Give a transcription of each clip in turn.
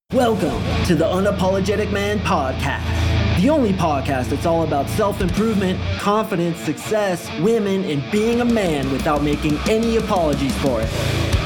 Welcome to the Unapologetic Man Podcast, the only podcast that's all about self-improvement, confidence, success, women, and being a man without making any apologies for it.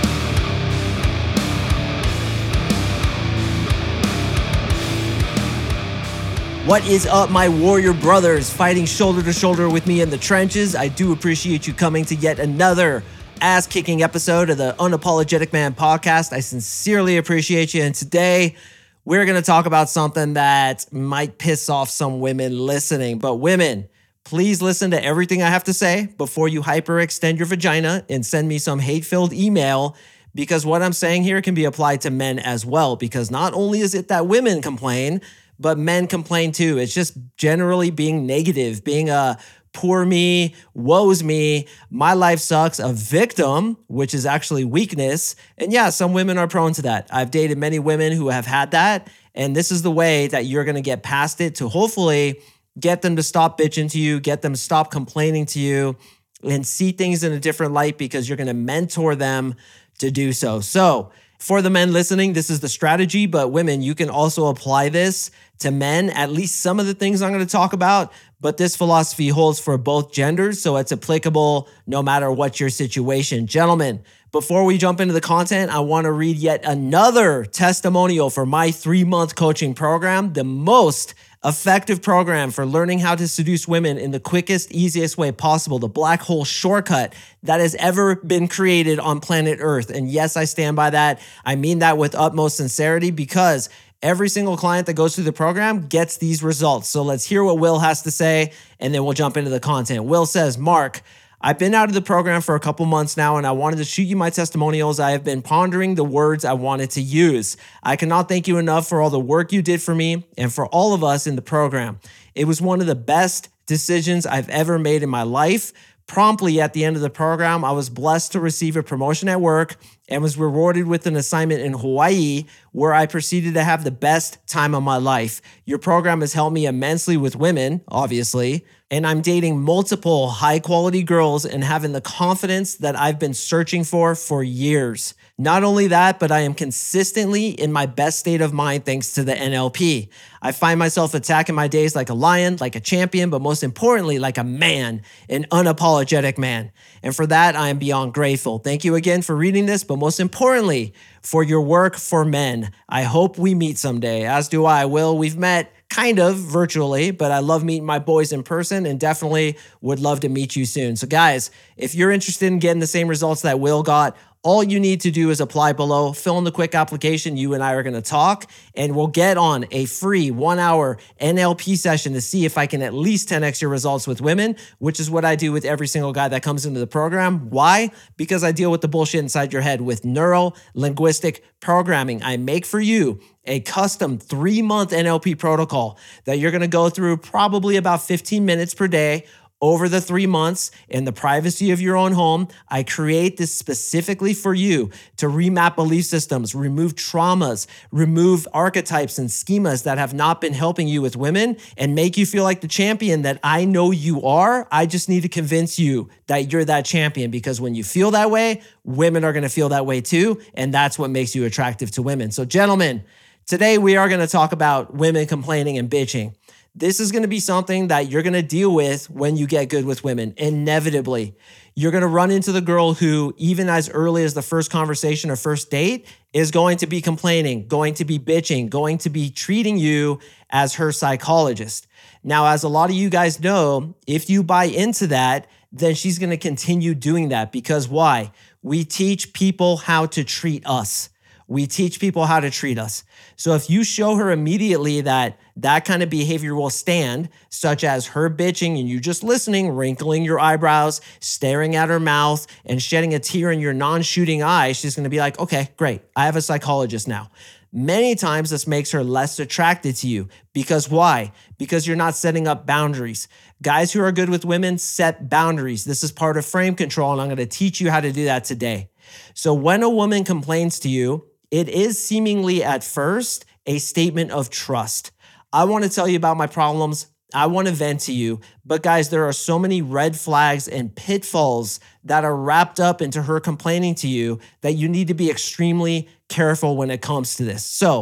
What is up, my warrior brothers fighting shoulder to shoulder with me in the trenches? I do appreciate you coming to yet another ass-kicking episode of the Unapologetic Man Podcast. I sincerely appreciate you. And today, we're going to talk about something that might piss off some women listening. But women, please listen to everything I have to say before you hyperextend your vagina and send me some hate-filled email, because what I'm saying here can be applied to men as well. Because not only is it that women complain, but men complain too. It's just generally being negative, being a poor me, woe's me, my life sucks, a victim, which is actually weakness. And yeah, some women are prone to that. I've dated many women who have had that. And this is the way that you're going to get past it to hopefully get them to stop bitching to you, get them to stop complaining to you, and see things in a different light, because you're going to mentor them to do so. So for the men listening, this is the strategy, but women, you can also apply this to men, at least some of the things I'm going to talk about, but this philosophy holds for both genders, so it's applicable no matter what your situation. Gentlemen, before we jump into the content, I want to read yet another testimonial for my 3-month coaching program, the most effective program for learning how to seduce women in the quickest, easiest way possible, the black hole shortcut that has ever been created on planet Earth. And yes, I stand by that. I mean that with utmost sincerity, because every single client that goes through the program gets these results. So let's hear what Will has to say, and then we'll jump into the content. Will says, Mark, I've been out of the program for a couple months now, and I wanted to shoot you my testimonials. I have been pondering the words I wanted to use. I cannot thank you enough for all the work you did for me and for all of us in the program. It was one of the best decisions I've ever made in my life. Promptly at the end of the program, I was blessed to receive a promotion at work and was rewarded with an assignment in Hawaii, where I proceeded to have the best time of my life. Your program has helped me immensely with women, obviously, and I'm dating multiple high-quality girls and having the confidence that I've been searching for years. Not only that, but I am consistently in my best state of mind thanks to the NLP. I find myself attacking my days like a lion, like a champion, but most importantly, like a man, an unapologetic man. And for that, I am beyond grateful. Thank you again for reading this, but most importantly, for your work for men. I hope we meet someday, as do I. Will, we've met kind of virtually, but I love meeting my boys in person and definitely would love to meet you soon. So guys, if you're interested in getting the same results that Will got, all you need to do is apply below, fill in the quick application. You and I are going to talk, and we'll get on a free 1-hour NLP session to see if I can at least 10x your results with women, which is what I do with every single guy that comes into the program. Why? Because I deal with the bullshit inside your head with neuro-linguistic programming. I make for you a custom 3-month NLP protocol that you're going to go through probably about 15 minutes per day over the 3 months in the privacy of your own home. I create this specifically for you to remap belief systems, remove traumas, remove archetypes and schemas that have not been helping you with women, and make you feel like the champion that I know you are. I just need to convince you that you're that champion, because when you feel that way, women are going to feel that way too. And that's what makes you attractive to women. So gentlemen, today we are going to talk about women complaining and bitching. This is going to be something that you're going to deal with when you get good with women. Inevitably, you're going to run into the girl who, even as early as the first conversation or first date, is going to be complaining, going to be bitching, going to be treating you as her psychologist. Now, as a lot of you guys know, if you buy into that, then she's going to continue doing that. Because why? We teach people how to treat us. We teach people how to treat us. So if you show her immediately that that kind of behavior will stand, such as her bitching and you just listening, wrinkling your eyebrows, staring at her mouth, and shedding a tear in your non-shooting eye, she's going to be like, okay, great. I have a psychologist now. Many times this makes her less attracted to you. Because why? Because you're not setting up boundaries. Guys who are good with women set boundaries. This is part of frame control, and I'm going to teach you how to do that today. So when a woman complains to you, it is seemingly at first a statement of trust. I want to tell you about my problems. I want to vent to you. But guys, there are so many red flags and pitfalls that are wrapped up into her complaining to you that you need to be extremely careful when it comes to this. So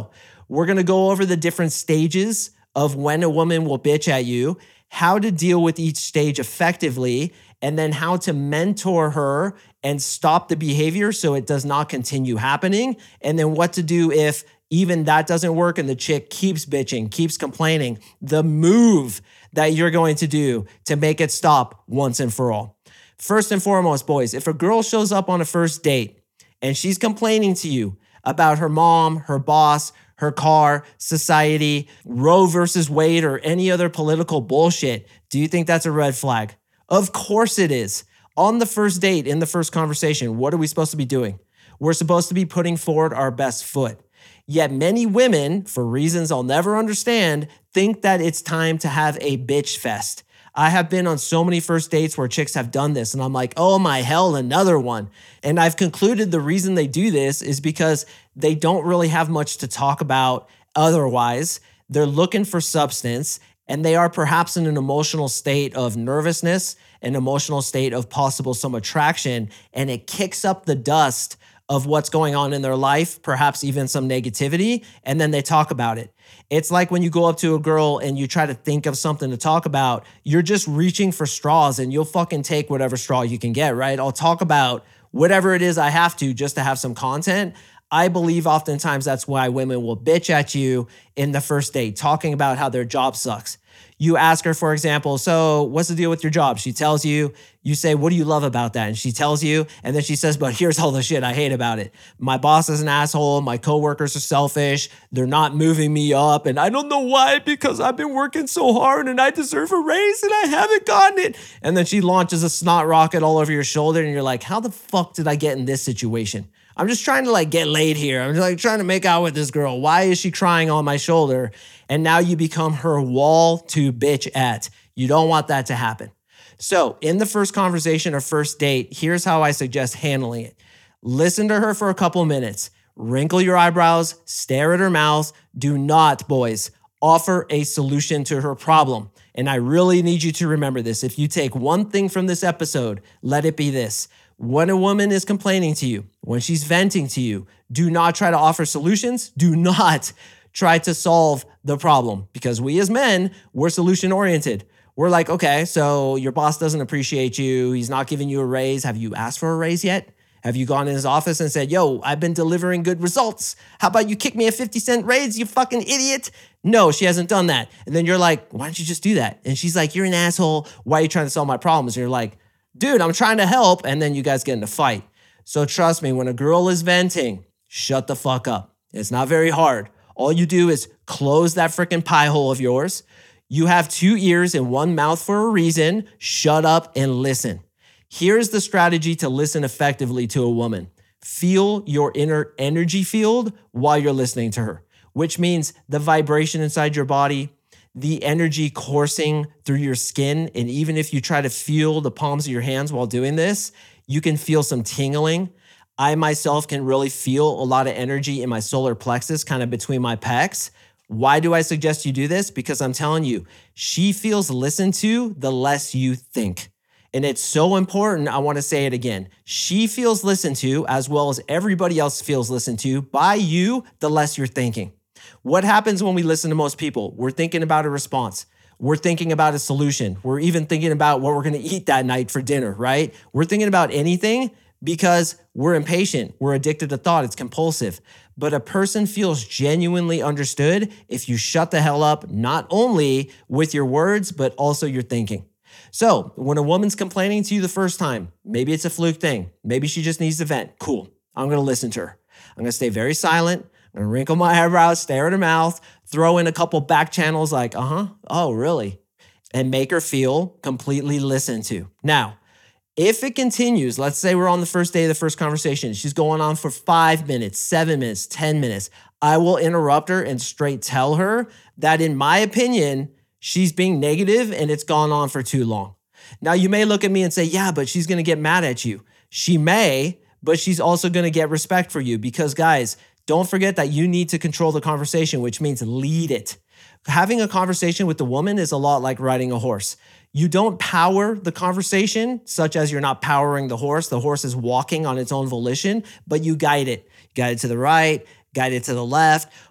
We're going to go over the different stages of when a woman will bitch at you, how to deal with each stage effectively, and then how to mentor her and stop the behavior so it does not continue happening, and then what to do if even that doesn't work and the chick keeps bitching, keeps complaining, the move that you're going to do to make it stop once and for all. First and foremost, boys, if a girl shows up on a first date and she's complaining to you about her mom, her boss, her car, society, Roe versus Wade, or any other political bullshit, do you think that's a red flag? Of course it is. On the first date, in the first conversation, what are we supposed to be doing? We're supposed to be putting forward our best foot. Yet many women, for reasons I'll never understand, think that it's time to have a bitch fest. I have been on so many first dates where chicks have done this, and I'm like, oh my hell, another one. And I've concluded the reason they do this is because they don't really have much to talk about otherwise. They're looking for substance, and they are perhaps in an emotional state of nervousness, an emotional state of possible some attraction, and it kicks up the dust of what's going on in their life, perhaps even some negativity, and then they talk about it. It's like when you go up to a girl and you try to think of something to talk about, you're just reaching for straws and you'll fucking take whatever straw you can get, right? I'll talk about whatever it is I have to just to have some content. I believe oftentimes that's why women will bitch at you in the first date, talking about how their job sucks. You ask her, for example, so what's the deal with your job? She tells you, you say, what do you love about that? And she tells you, and then she says, but here's all the shit I hate about it. My boss is an asshole. My coworkers are selfish. They're not moving me up. And I don't know why, because I've been working so hard and I deserve a raise and I haven't gotten it. And then she launches a snot rocket all over your shoulder and you're like, how the fuck did I get in this situation? I'm just trying to get laid here. I'm just trying to make out with this girl. Why is she crying on my shoulder? And now you become her wall to bitch at. You don't want that to happen. So in the first conversation or first date, here's how I suggest handling it. Listen to her for a couple minutes. Wrinkle your eyebrows, stare at her mouth. Do not, boys, offer a solution to her problem. And I really need you to remember this. If you take one thing from this episode, let it be this. When a woman is complaining to you, when she's venting to you, do not try to offer solutions. Do not try to solve the problem, because we as men, we're solution oriented. We're like, okay, so your boss doesn't appreciate you. He's not giving you a raise. Have you asked for a raise yet? Have you gone in his office and said, yo, I've been delivering good results. How about you kick me a 50-cent raise, you fucking idiot? No, she hasn't done that. And then you're like, why don't you just do that? And she's like, you're an asshole. Why are you trying to solve my problems? And you're like, dude, I'm trying to help. And then you guys get in a fight. So trust me, when a girl is venting, shut the fuck up. It's not very hard. All you do is close that freaking pie hole of yours. You have 2 ears and 1 mouth for a reason. Shut up and listen. Here's the strategy to listen effectively to a woman. Feel your inner energy field while you're listening to her, which means the vibration inside your body, the energy coursing through your skin. And even if you try to feel the palms of your hands while doing this, you can feel some tingling. I myself can really feel a lot of energy in my solar plexus, kind of between my pecs. Why do I suggest you do this? Because I'm telling you, she feels listened to the less you think. And it's so important, I want to say it again. She feels listened to as well as everybody else feels listened to by you, the less you're thinking. What happens when we listen to most people? We're thinking about a response. We're thinking about a solution. We're even thinking about what we're going to eat that night for dinner, right? We're thinking about anything because we're impatient. We're addicted to thought. It's compulsive. But a person feels genuinely understood if you shut the hell up, not only with your words, but also your thinking. So when a woman's complaining to you the first time, maybe it's a fluke thing. Maybe she just needs to vent. Cool. I'm going to listen to her. I'm going to stay very silent. I'm going to wrinkle my eyebrows, stare at her mouth, throw in a couple back channels like, oh, really? And make her feel completely listened to. Now, if it continues, let's say we're on the first day of the first conversation. She's going on for 5 minutes, 7 minutes, 10 minutes. I will interrupt her and straight tell her that in my opinion, she's being negative and it's gone on for too long. Now, you may look at me and say, yeah, but she's going to get mad at you. She may, but she's also going to get respect for you because, guys, don't forget that you need to control the conversation, which means lead it. Having a conversation with the woman is a lot like riding a horse. You don't power the conversation, such as you're not powering the horse. The horse is walking on its own volition, but you guide it. Guide it to the right, guide it to the left.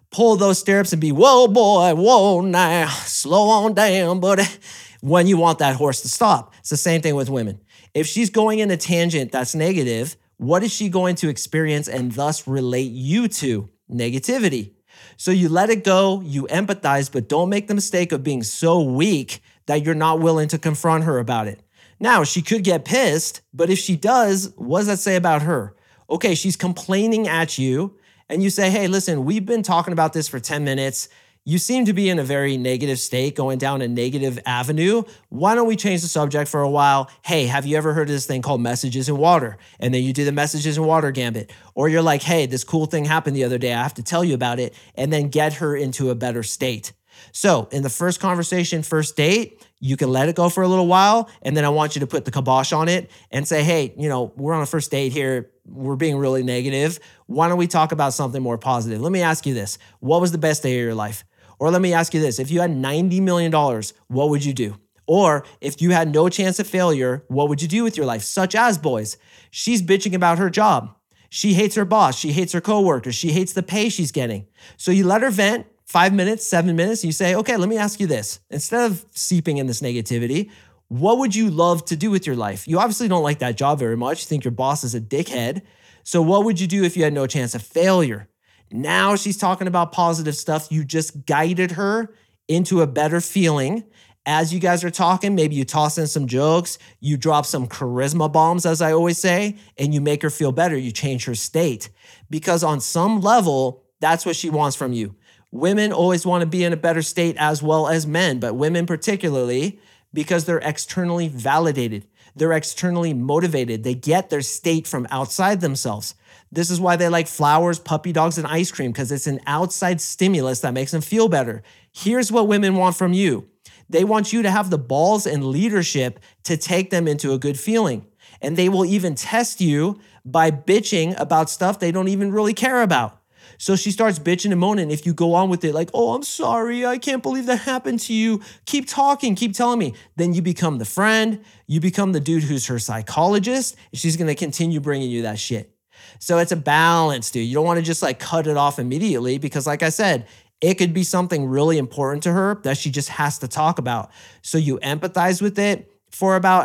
pull those stirrups and be, whoa, boy, whoa, now, slow on down, buddy, when you want that horse to stop. It's the same thing with women. If she's going in a tangent that's negative, what is she going to experience and thus relate you to? Negativity. So you let it go, you empathize, but don't make the mistake of being so weak that you're not willing to confront her about it. Now, she could get pissed, but if she does, what does that say about her? Okay, she's complaining at you, and you say, hey, listen, we've been talking about this for 10 minutes. You seem to be in a very negative state, going down a negative avenue. Why don't we change the subject for a while? Hey, have you ever heard of this thing called messages in water? And then you do the messages in water gambit. Or you're like, hey, this cool thing happened the other day. I have to tell you about it. And then get her into a better state. So in the first conversation, first date, you can let it go for a little while. And then I want you to put the kibosh on it and say, hey, we're on a first date here. We're being really negative. Why don't we talk about something more positive? Let me ask you this. What was the best day of your life? Or let me ask you this. If you had $90 million, what would you do? Or if you had no chance of failure, what would you do with your life? Such as, boys, she's bitching about her job. She hates her boss. She hates her coworkers. She hates the pay she's getting. So you let her vent 5 minutes, 7 minutes. You say, okay, let me ask you this. Instead of seeping in this negativity, what would you love to do with your life? You obviously don't like that job very much. You think your boss is a dickhead. So what would you do if you had no chance of failure? Now she's talking about positive stuff. You just guided her into a better feeling. As you guys are talking, maybe you toss in some jokes, you drop some charisma bombs, as I always say, and you make her feel better. You change her state. Because on some level, that's what she wants from you. Women always want to be in a better state as well as men, but women particularly, because they're externally validated. They're externally motivated. They get their state from outside themselves. This is why they like flowers, puppy dogs, and ice cream, because it's an outside stimulus that makes them feel better. Here's what women want from you. They want you to have the balls and leadership to take them into a good feeling. And they will even test you by bitching about stuff they don't even really care about. So she starts bitching and moaning. If you go on with it like, oh, I'm sorry, I can't believe that happened to you. Keep talking, keep telling me. Then you become the friend. You become the dude who's her psychologist. And she's going to continue bringing you that shit. So it's a balance, dude. You don't want to just like cut it off immediately because like I said, it could be something really important to her that she just has to talk about. So you empathize with it for about,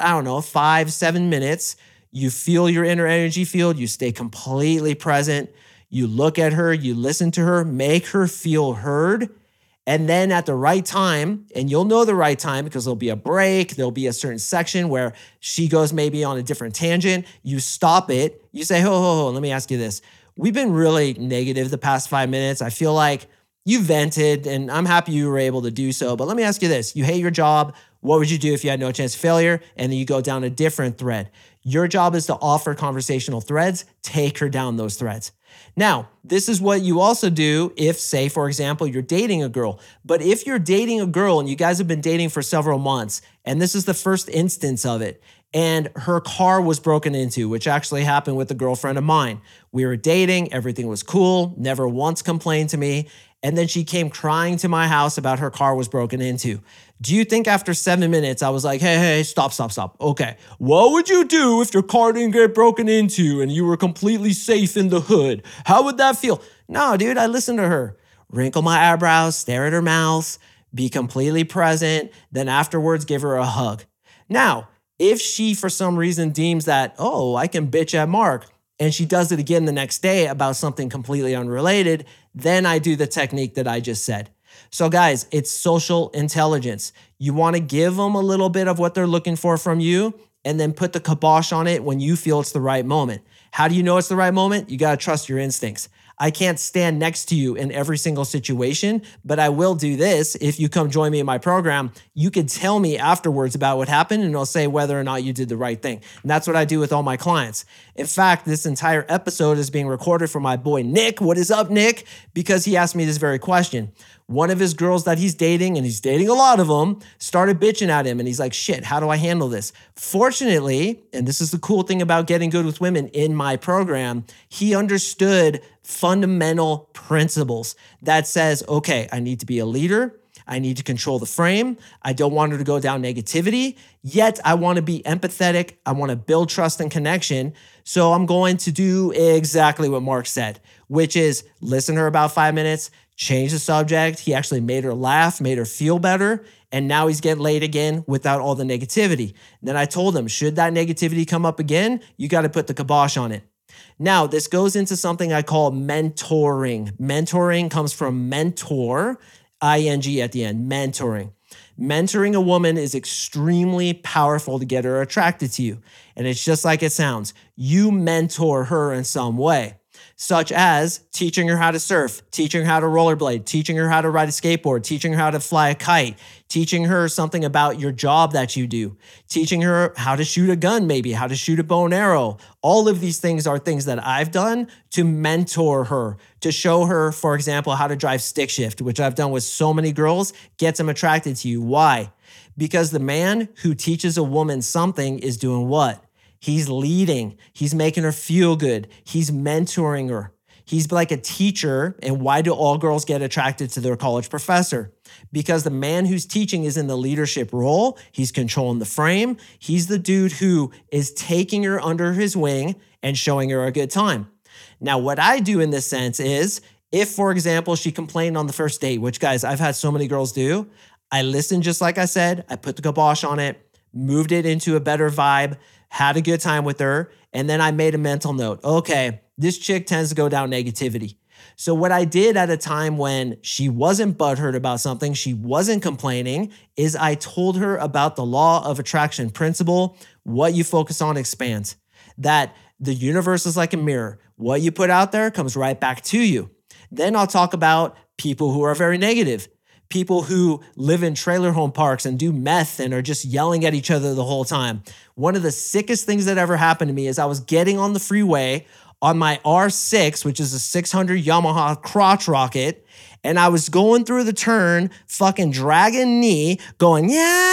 5-7 minutes. You feel your inner energy field. You stay completely present. You look at her, you listen to her, make her feel heard. And then at the right time, and you'll know the right time because there'll be a break, there'll be a certain section where she goes maybe on a different tangent. You stop it. You say, ho, let me ask you this. We've been really negative the past 5 minutes. I feel like you vented and I'm happy you were able to do so. But let me ask you this. You hate your job. What would you do if you had no chance of failure? And then you go down a different thread. Your job is to offer conversational threads. Take her down those threads. Now, this is what you also do if, say, for example, you're dating a girl. But if you're dating a girl and you guys have been dating for several months, and this is the first instance of it, and her car was broken into, which actually happened with a girlfriend of mine. We were dating, everything was cool, never once complained to me, and then she came crying to my house about her car was broken into. Do you think after 7 minutes, I was like, hey, stop. Okay, what would you do if your car didn't get broken into and you were completely safe in the hood? How would that feel? No, dude, I listened to her. Wrinkle my eyebrows, stare at her mouth, be completely present, then afterwards give her a hug. Now, if she for some reason deems that, oh, I can bitch at Mark, and she does it again the next day about something completely unrelated, then I do the technique that I just said. So guys, it's social intelligence. You want to give them a little bit of what they're looking for from you and then put the kibosh on it when you feel it's the right moment. How do you know it's the right moment? You got to trust your instincts. I can't stand next to you in every single situation, but I will do this. If you come join me in my program, you can tell me afterwards about what happened and I'll say whether or not you did the right thing. And that's what I do with all my clients. In fact, this entire episode is being recorded for my boy, Nick. What is up, Nick? Because he asked me this very question. One of his girls that he's dating, and he's dating a lot of them, started bitching at him. And he's like, shit, how do I handle this? Fortunately, and this is the cool thing about getting good with women in my program, he understood fundamental principles that says, okay, I need to be a leader. I need to control the frame. I don't want her to go down negativity, yet I want to be empathetic. I want to build trust and connection. So I'm going to do exactly what Mark said, which is listen to her about 5 minutes, Changed the subject. He actually made her laugh, made her feel better. And now he's getting laid again without all the negativity. And then I told him, should that negativity come up again, you got to put the kibosh on it. Now, this goes into something I call mentoring. Mentoring comes from mentor, ing at the end, mentoring. Mentoring a woman is extremely powerful to get her attracted to you. And it's just like it sounds. You mentor her in some way, such as teaching her how to surf, teaching her how to rollerblade, teaching her how to ride a skateboard, teaching her how to fly a kite, teaching her something about your job that you do, teaching her how to shoot a gun, maybe how to shoot a bow and arrow. All of these things are things that I've done to mentor her, to show her, for example, how to drive stick shift, which I've done with so many girls, gets them attracted to you. Why? Because the man who teaches a woman something is doing what? He's leading. He's making her feel good. He's mentoring her. He's like a teacher. And why do all girls get attracted to their college professor? Because the man who's teaching is in the leadership role. He's controlling the frame. He's the dude who is taking her under his wing and showing her a good time. Now, what I do in this sense is if, for example, she complained on the first date, which, guys, I've had so many girls do, I listened just like I said. I put the kibosh on it, moved it into a better vibe, had a good time with her, and then I made a mental note. Okay, this chick tends to go down negativity. So what I did at a time when she wasn't butthurt about something, she wasn't complaining, is I told her about the law of attraction principle. What you focus on expands. That the universe is like a mirror. What you put out there comes right back to you. Then I'll talk about people who are very negative. People who live in trailer home parks and do meth and are just yelling at each other the whole time. One of the sickest things that ever happened to me is I was getting on the freeway on my R6, which is a 600 Yamaha crotch rocket, and I was going through the turn, fucking dragging knee, going,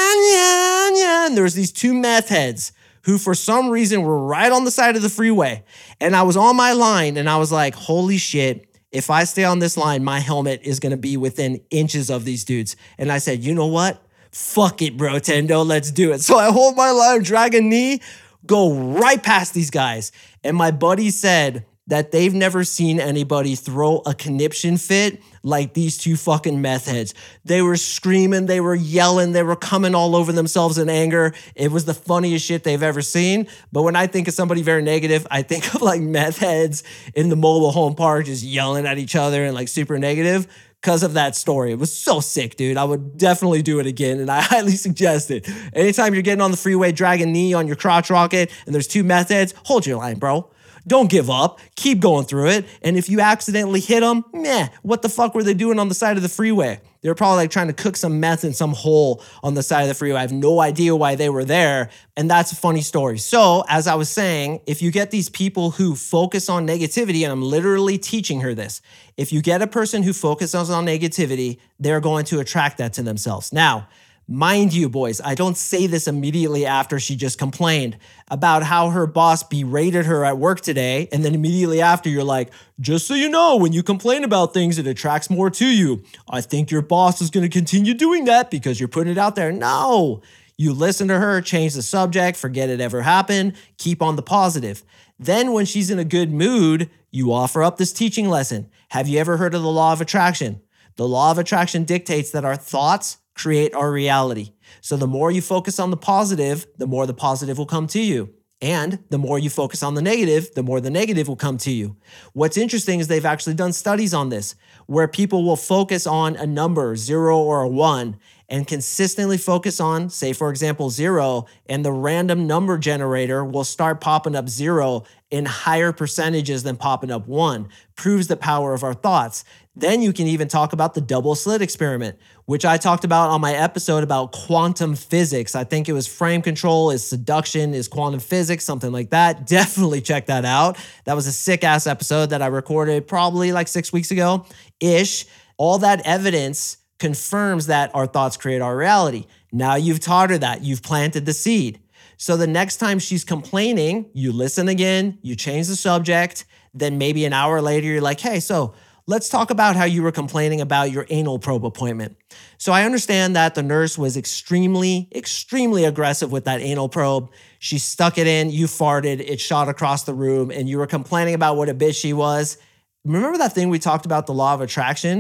yeah, and there was these two meth heads who for some reason were right on the side of the freeway. And I was on my line and I was like, holy shit. If I stay on this line, my helmet is going to be within inches of these dudes. And I said, you know what? Fuck it, bro, Tendo, let's do it. So I hold my line, drag a knee, go right past these guys. And my buddy said that they've never seen anybody throw a conniption fit like these two fucking meth heads. They were screaming, they were yelling, they were coming all over themselves in anger. It was the funniest shit they've ever seen. But when I think of somebody very negative, I think of like meth heads in the mobile home park just yelling at each other and like super negative because of that story. It was so sick, dude. I would definitely do it again, and I highly suggest it. Anytime you're getting on the freeway, dragging knee on your crotch rocket, and there's two meth heads, hold your line, bro. Don't give up. Keep going through it. And if you accidentally hit them, what the fuck were they doing on the side of the freeway? They were probably like trying to cook some meth in some hole on the side of the freeway. I have no idea why they were there. And that's a funny story. So as I was saying, if you get these people who focus on negativity, and I'm literally teaching her this, if you get a person who focuses on negativity, they're going to attract that to themselves. Now, mind you, boys, I don't say this immediately after she just complained about how her boss berated her at work today. And then immediately after, you're like, just so you know, when you complain about things, it attracts more to you. I think your boss is going to continue doing that because you're putting it out there. No, you listen to her, change the subject, forget it ever happened, keep on the positive. Then when she's in a good mood, you offer up this teaching lesson. Have you ever heard of the law of attraction? The law of attraction dictates that our thoughts create our reality. So the more you focus on the positive, the more the positive will come to you. And the more you focus on the negative, the more the negative will come to you. What's interesting is they've actually done studies on this, where people will focus on a number, 0 or a 1, and consistently focus on, say, for example, 0, and the random number generator will start popping up 0 in higher percentages than popping up 1. Proves the power of our thoughts. Then you can even talk about the double slit experiment, which I talked about on my episode about quantum physics. I think it was frame control is seduction is quantum physics, something like that. Definitely check that out. That was a sick ass episode that I recorded probably like 6 weeks ago-ish. All that evidence confirms that our thoughts create our reality. Now you've taught her that. You've planted the seed. So the next time she's complaining, you listen again, you change the subject, then maybe an hour later, you're like, hey, so let's talk about how you were complaining about your anal probe appointment. So I understand that the nurse was extremely aggressive with that anal probe. She stuck it in, you farted, it shot across the room, and you were complaining about what a bitch she was. Remember that thing we talked about, the law of attraction?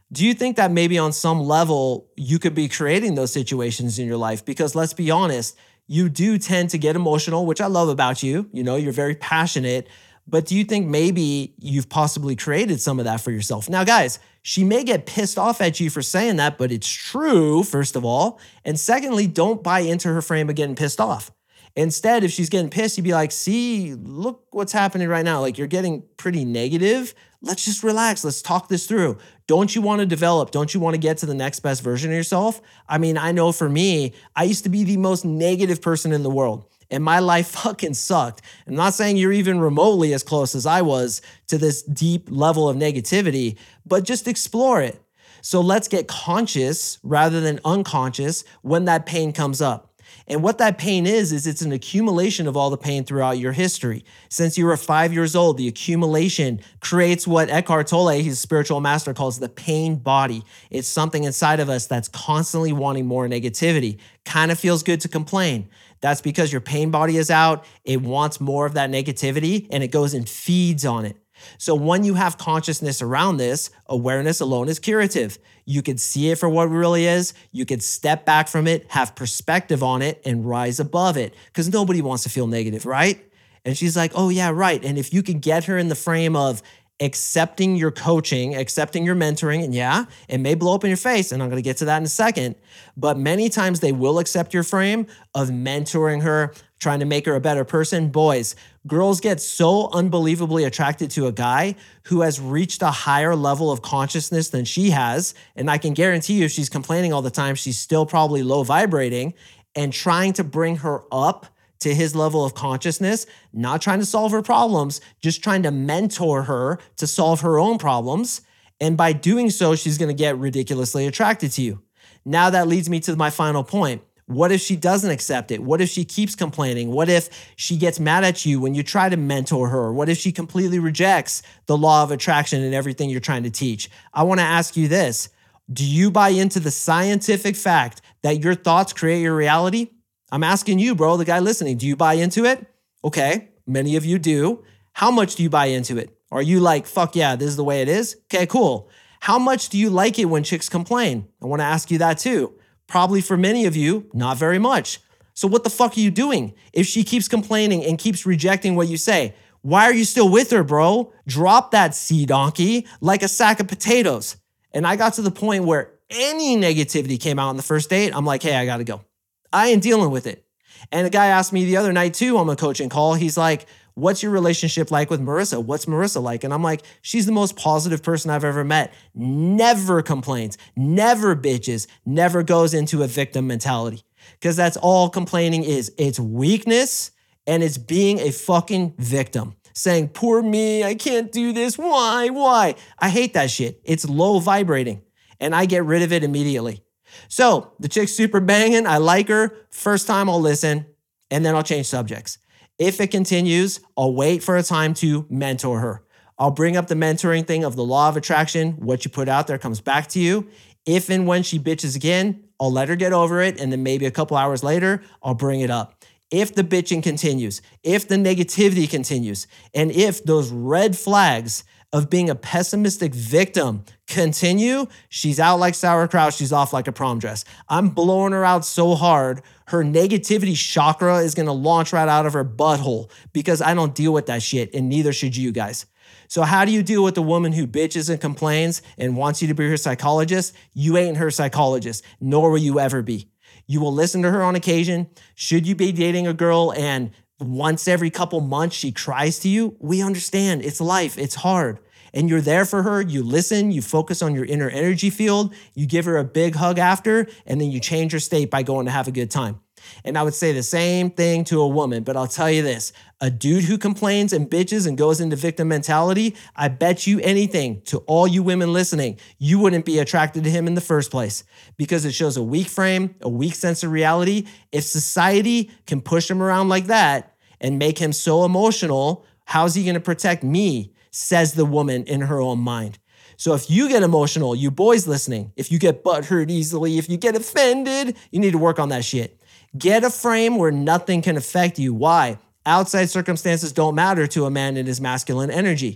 Do you think that maybe on some level you could be creating those situations in your life? Because let's be honest, you do tend to get emotional, which I love about you. You know, you're very passionate. But do you think maybe you've possibly created some of that for yourself? Now, guys, she may get pissed off at you for saying that, but it's true, first of all. And secondly, don't buy into her frame of getting pissed off. Instead, if she's getting pissed, you'd be like, see, look what's happening right now. Like, you're getting pretty negative. Let's just relax. Let's talk this through. Don't you want to develop? Don't you want to get to the next best version of yourself? I mean, I know for me, I used to be the most negative person in the world. And my life fucking sucked. I'm not saying you're even remotely as close as I was to this deep level of negativity, but just explore it. So let's get conscious rather than unconscious when that pain comes up. And what that pain is it's an accumulation of all the pain throughout your history. Since you were 5 years old, the accumulation creates what Eckhart Tolle, his spiritual master, calls the pain body. It's something inside of us that's constantly wanting more negativity. Kind of feels good to complain. That's because your pain body is out. It wants more of that negativity and it goes and feeds on it. So when you have consciousness around this, awareness alone is curative. You could see it for what it really is. You could step back from it, have perspective on it, and rise above it. Because nobody wants to feel negative, right? And she's like, oh yeah, right. And if you could get her in the frame of accepting your coaching, accepting your mentoring, and yeah, it may blow up in your face, and I'm going to get to that in a second, but many times they will accept your frame of mentoring her, trying to make her a better person. Boys, girls get so unbelievably attracted to a guy who has reached a higher level of consciousness than she has, and I can guarantee you if she's complaining all the time, she's still probably low vibrating, and trying to bring her up to his level of consciousness, not trying to solve her problems, just trying to mentor her to solve her own problems. And by doing so, she's going to get ridiculously attracted to you. Now that leads me to my final point. What if she doesn't accept it? What if she keeps complaining? What if she gets mad at you when you try to mentor her? What if she completely rejects the law of attraction and everything you're trying to teach? I want to ask you this. Do you buy into the scientific fact that your thoughts create your reality? I'm asking you, bro, the guy listening, do you buy into it? Okay, many of you do. How much do you buy into it? Are you like, fuck yeah, this is the way it is? Okay, cool. How much do you like it when chicks complain? I want to ask you that too. Probably for many of you, not very much. So what the fuck are you doing? If she keeps complaining and keeps rejecting what you say, why are you still with her, bro? Drop that sea donkey like a sack of potatoes. And I got to the point where any negativity came out on the first date, I'm like, hey, I got to go. I ain't dealing with it. And a guy asked me the other night too on a coaching call, he's like, what's your relationship like with Marissa? What's Marissa like? And I'm like, she's the most positive person I've ever met. Never complains, never bitches, never goes into a victim mentality. Because that's all complaining is. It's weakness and it's being a fucking victim. Saying, poor me, I can't do this. Why? I hate that shit. It's low vibrating and I get rid of it immediately. So the chick's super banging. I like her. First time I'll listen and then I'll change subjects. If it continues, I'll wait for a time to mentor her. I'll bring up the mentoring thing of the law of attraction. What you put out there comes back to you. If and when she bitches again, I'll let her get over it. And then maybe a couple hours later, I'll bring it up. If the bitching continues, if the negativity continues, and if those red flags of being a pessimistic victim continue, she's out like sauerkraut, she's off like a prom dress. I'm blowing her out so hard, her negativity chakra is gonna launch right out of her butthole because I don't deal with that shit and neither should you guys. So how do you deal with a woman who bitches and complains and wants you to be her psychologist? You ain't her psychologist, nor will you ever be. You will listen to her on occasion. Should you be dating a girl and once every couple months she cries to you, we understand. It's life. It's hard. And you're there for her. You listen. You focus on your inner energy field. You give her a big hug after, and then you change her state by going to have a good time. And I would say the same thing to a woman, but I'll tell you this. A dude who complains and bitches and goes into victim mentality, I bet you anything to all you women listening, you wouldn't be attracted to him in the first place because it shows a weak frame, a weak sense of reality. If society can push him around like that and make him so emotional, how's he going to protect me? Says the woman in her own mind. So if you get emotional, you boys listening, if you get butthurt easily, if you get offended, you need to work on that shit. Get a frame where nothing can affect you. Why? Outside circumstances don't matter to a man in his masculine energy.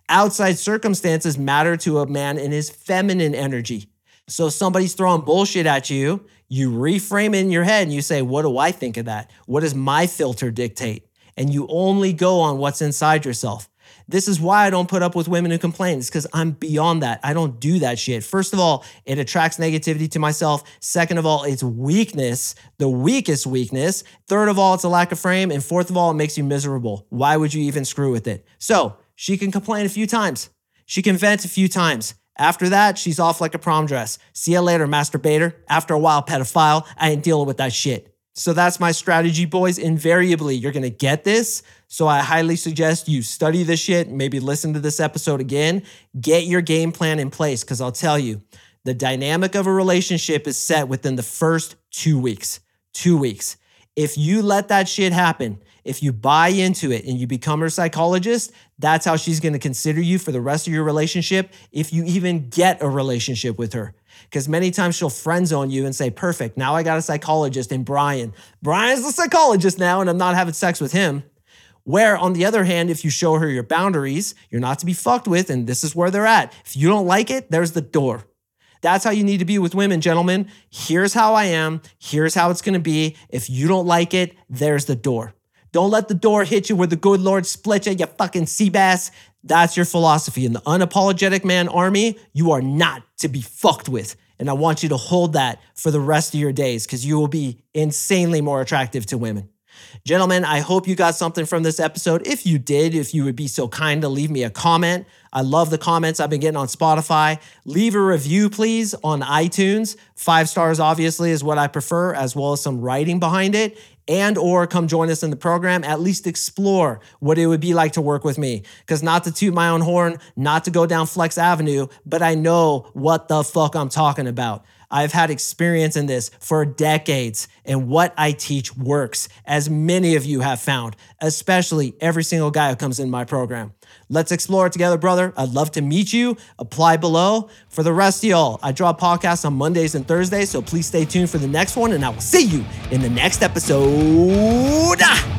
Outside circumstances matter to a man in his feminine energy. So if somebody's throwing bullshit at you, you reframe it in your head and you say, what do I think of that? What does my filter dictate? And you only go on what's inside yourself. This is why I don't put up with women who complain. It's because I'm beyond that. I don't do that shit. First of all, it attracts negativity to myself. Second of all, it's weakness, the weakest weakness. Third of all, it's a lack of frame. And fourth of all, it makes you miserable. Why would you even screw with it? So she can complain a few times. She can vent a few times. After that, she's off like a prom dress. See you later, masturbator. After a while, pedophile. I ain't dealing with that shit. So that's my strategy, boys. Invariably, you're going to get this. So I highly suggest you study this shit, maybe listen to this episode again, get your game plan in place. Because I'll tell you, the dynamic of a relationship is set within the first 2 weeks. 2 weeks. If you let that shit happen, if you buy into it and you become her psychologist, that's how she's going to consider you for the rest of your relationship, if you even get a relationship with her. Because many times she'll friend zone you and say, perfect, now I got a psychologist in Brian. Brian's the psychologist now and I'm not having sex with him. Where on the other hand, if you show her your boundaries, you're not to be fucked with and this is where they're at. If you don't like it, there's the door. That's how you need to be with women, gentlemen. Here's how I am. Here's how it's going to be. If you don't like it, there's the door. Don't let the door hit you where the good Lord split you, you fucking sea bass. That's your philosophy. In the Unapologetic Man Army, you are not to be fucked with. And I want you to hold that for the rest of your days because you will be insanely more attractive to women. Gentlemen, I hope you got something from this episode. If you did, if you would be so kind to leave me a comment. I love the comments I've been getting on Spotify. Leave a review, please, on iTunes. 5 stars, obviously, is what I prefer, as well as some writing behind it. And or come join us in the program, at least explore what it would be like to work with me. Because not to toot my own horn, not to go down Flex Avenue, but I know what the fuck I'm talking about. I've had experience in this for decades, and what I teach works, as many of you have found, especially every single guy who comes in my program. Let's explore it together, brother. I'd love to meet you. Apply below. For the rest of y'all, I drop podcasts on Mondays and Thursdays, so please stay tuned for the next one, and I will see you in the next episode.